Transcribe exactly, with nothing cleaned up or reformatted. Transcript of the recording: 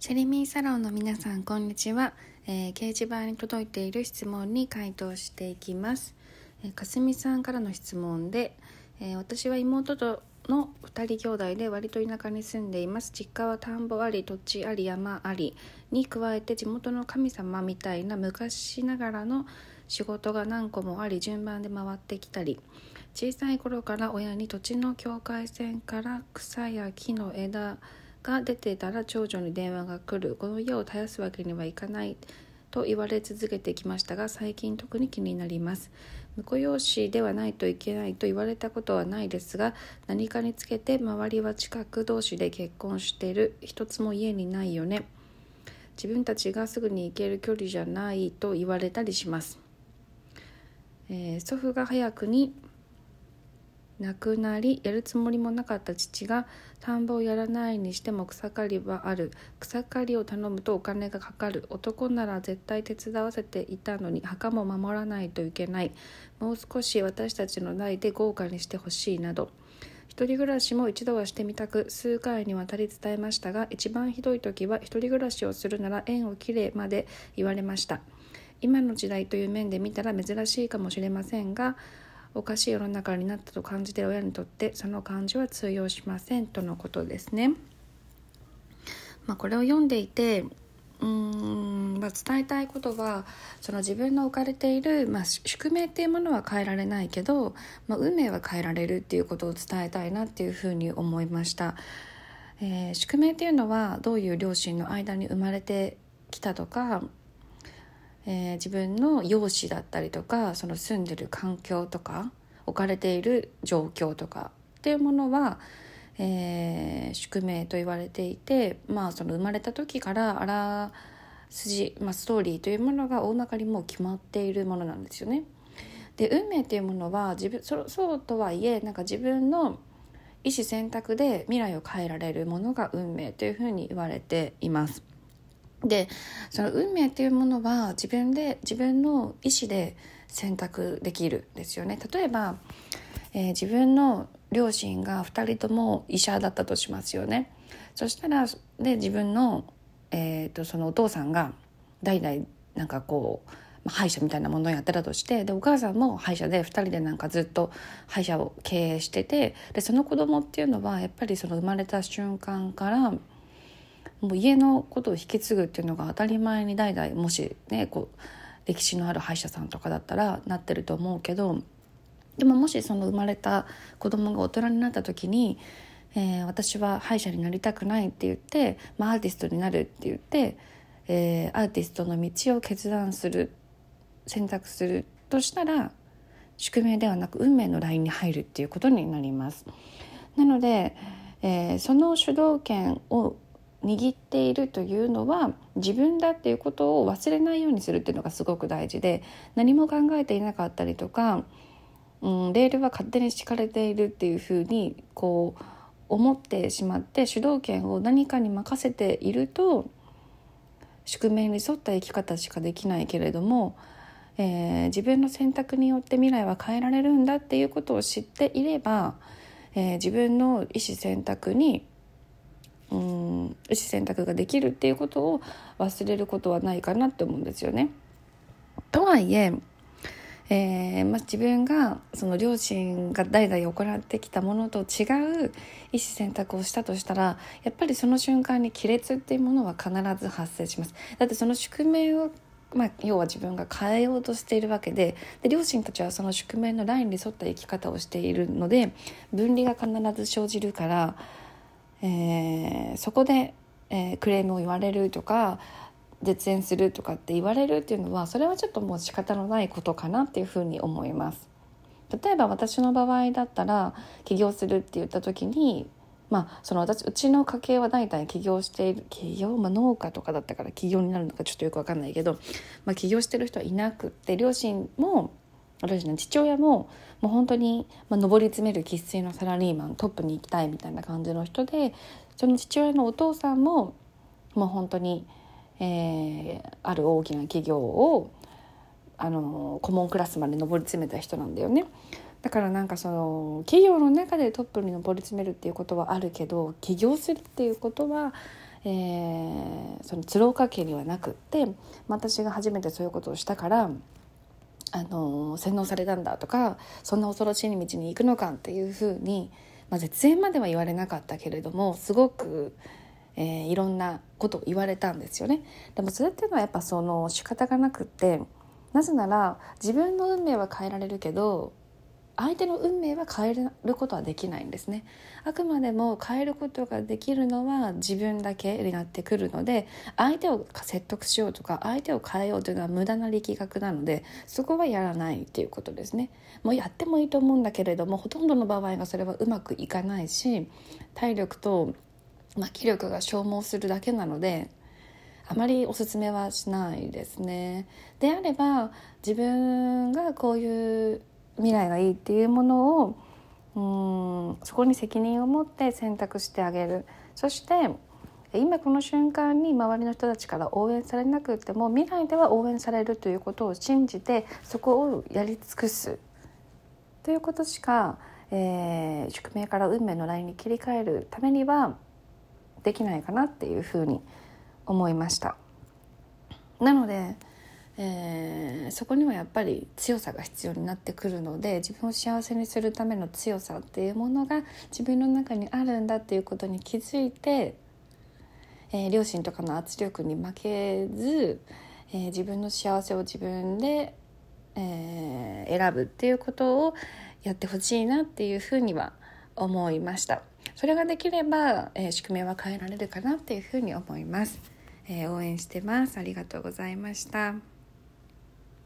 チェリミーサロンの皆さん、こんにちは。えー、掲示板に届いている質問に回答していきます。えー、かすみさんからの質問で、えー、私は妹とのふたり兄弟で割と田舎に住んでいます。実家は田んぼあり土地あり山ありに加えて、地元の神様みたいな昔ながらの仕事が何個もあり、順番で回ってきたり、小さい頃から親に土地の境界線から草や木の枝が出てたら長女に電話が来る、この家を絶やすわけにはいかないと言われ続けてきましたが、最近特に気になります。婿養子ではないといけないと言われたことはないですが、何かにつけて周りは近く同士で結婚してる、一つも家にないよね、自分たちがすぐに行ける距離じゃないと言われたりします。えー、祖父が早くに亡くなり、やるつもりもなかった父が田んぼをやらないにしても草刈りはある、草刈りを頼むとお金がかかる、男なら絶対手伝わせていたのに墓も守らないといけない、もう少し私たちの代で豪華にしてほしいなど、一人暮らしも一度はしてみたく数回にわたり伝えましたが、一番ひどい時は一人暮らしをするなら縁を切れまで言われました。今の時代という面で見たら珍しいかもしれませんが、おかしい世の中になったと感じている親にとってその感じは通用しませんとのことですね。まあ、これを読んでいてうーん、まあ、伝えたいことは、その自分の置かれている、まあ、宿命っていうものは変えられないけど、まあ、運命は変えられるっていうことを伝えたいなっていうふうに思いました。えー、宿命っていうのはどういう両親の間に生まれてきたとか、えー、自分の容姿だったりとか、その住んでる環境とか置かれている状況とかっていうものは、えー、宿命と言われていて、まあ、その生まれた時からあらすじ、まあ、ストーリーというものが大まかにもう決まっているものなんですよね。で、運命というものは自分 そ, そうとはいえ、なんか自分の意思選択で未来を変えられるものが運命というふうに言われています。で、その運命っていうものは自分で自分の意思で選択できるんですよね。例えば、えー、自分の両親がふたりとも医者だったとしますよね。そしたらで自分の、えー、とそのお父さんが代々なんかこう歯医者みたいなものをやってたとして、でお母さんも歯医者でふたりでなんかずっと歯医者を経営してて、でその子供っていうのはやっぱりその生まれた瞬間からもう家のことを引き継ぐっていうのが当たり前に代々、もしねこう歴史のある歯医者さんとかだったらなってると思うけど、でももしその生まれた子供が大人になった時に、えー、私は歯医者になりたくないって言って、まあ、アーティストになるって言って、えー、アーティストの道を決断する選択するとしたら、宿命ではなく運命のラインに入るっていうことになります。なので、えー、その主導権を握っているというのは自分だっていうことを忘れないようにするっていうのがすごく大事で、何も考えていなかったりとか、うん、レールは勝手に敷かれているっていうふうにこう思ってしまって、主導権を何かに任せていると宿命に沿った生き方しかできないけれども、えー、自分の選択によって未来は変えられるんだっていうことを知っていれば、えー、自分の意思選択にうん意思選択ができるっていうことを忘れることはないかなって思うんですよね。とはいええーまあ、自分がその両親が代々行ってきたものと違う意思選択をしたとしたら、やっぱりその瞬間に亀裂っていうものは必ず発生します。だってその宿命を、まあ、要は自分が変えようとしているわけで、で両親たちはその宿命のラインに沿った生き方をしているので、分離が必ず生じるから、えー、そこで、えー、クレームを言われるとか絶縁するとかって言われるっていうのは、それはちょっともう仕方のないことかなっていうふうに思います。例えば私の場合だったら、起業するって言った時に、まあ、その私うちの家系は大体起業している起業、まあ、農家とかだったから起業になるのかちょっとよく分かんないけど、まあ、起業してる人はいなくって、両親も私の父親ももう本当に、まあ、上り詰める生粋のサラリーマン、トップに行きたいみたいな感じの人で、その父親のお父さんももう本当に、えー、ある大きな企業をあの顧問クラスまで上り詰めた人なんだよね。だからなんかその企業の中でトップに上り詰めるっていうことはあるけど、起業するっていうことは、えー、その鶴岡家にはなくって、私が初めてそういうことをしたからあの洗脳されたんだとか、そんな恐ろしい道に行くのかっていうふうに、まあ、絶縁までは言われなかったけれども、すごく、えー、いろんなことを言われたんですよね。でもそれっていうのはやっぱその仕方がなくって、なぜなら自分の運命は変えられるけど相手の運命は変えることはできないんですね。あくまでも変えることができるのは自分だけになってくるので、相手を説得しようとか相手を変えようというのは無駄な力学なので、そこはやらないっていうことですね。もうやってもいいと思うんだけれども、ほとんどの場合がそれはうまくいかないし、体力と、まあ、気力が消耗するだけなので、あまりおすすめはしないですね。であれば自分がこういう未来がいいっていうものをうーんそこに責任を持って選択してあげる。そして今この瞬間に周りの人たちから応援されなくても、未来では応援されるということを信じて、そこをやり尽くすということしか、えー、宿命から運命のラインに切り替えるためにはできないかなっていうふうに思いました。なので、えー、そこにはやっぱり強さが必要になってくるので、自分を幸せにするための強さっていうものが自分の中にあるんだっていうことに気づいて、えー、両親とかの圧力に負けず、えー、自分の幸せを自分で、えー、選ぶっていうことをやってほしいなっていうふうには思いました。それができれば、えー、宿命は変えられるかなっていうふうに思います。えー、応援してます。ありがとうございました。